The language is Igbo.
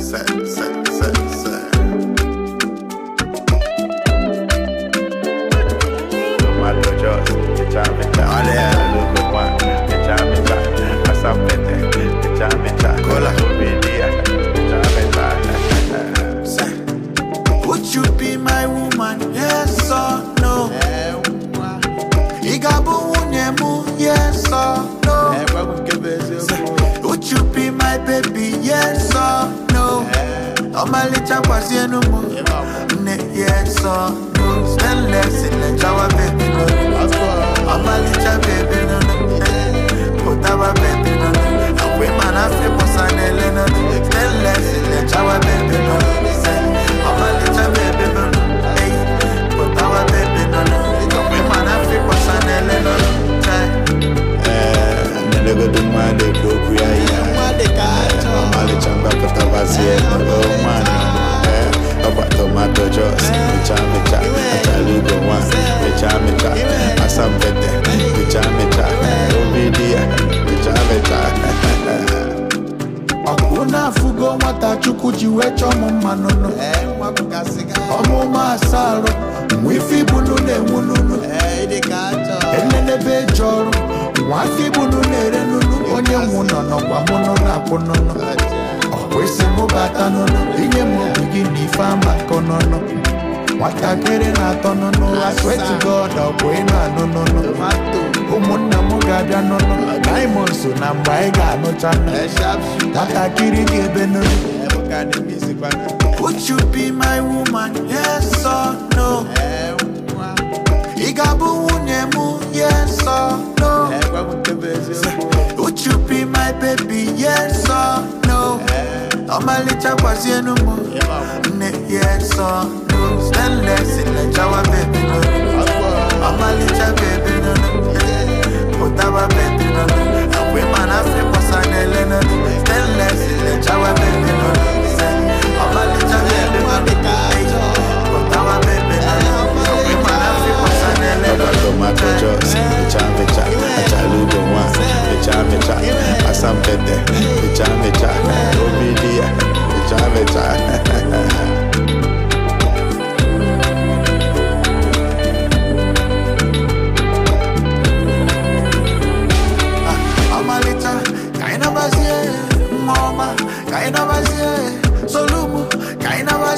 Would you be my woman? Yes or no? Igabu unyemu? Yes or no? Would you be my baby? Yes or no? Omalicha kwasienu mo? Yes or no? Stainless in the Java baby no. Omalicha baby no. Kotaba baby no. Awe mana fe posanele no. Stainless in the Java baby no. Omalicha baby no. Hey, kotaba baby no. Awe mana fe posanele no. Nnego dumande kopria ya. Omalicha mbapata basie no man. About tomato juice, micha, achalugo one, micha, asambete, micha, obidia, micha. Akuna fugo mata chukujiwe chomo manono. Omo masaro, mwifi bunune mununu. Enene bejoro, mwafi bunune renunu. Onye munono kwa munono aponono. Wese mubata nono, inye mubigini fama konono. Watakere na tonono, I swear to God, I'll no. Umuna mugabia nono, Naimonsu na mbaiga no chano. Watakiri gebe nono. Would you be my woman? Yes or no? Igabu unyemu? Yes or no? Would you be my baby? Yes or no? Omalicha kwasienu mo? Yes or no? Stainless in the Java baby no. Omalicha baby no. Kotaba baby no. Awe mana fe posanele no. Stainless in the Java baby no. Omalicha baby no. Kotaba baby no. Awe mana fe posanele no. Tomato juice, micha, achalugo one, micha, asambete, micha, obidia, micha. Omalicha, kaina basie, mama, kaina basie, solumu, kaina basie.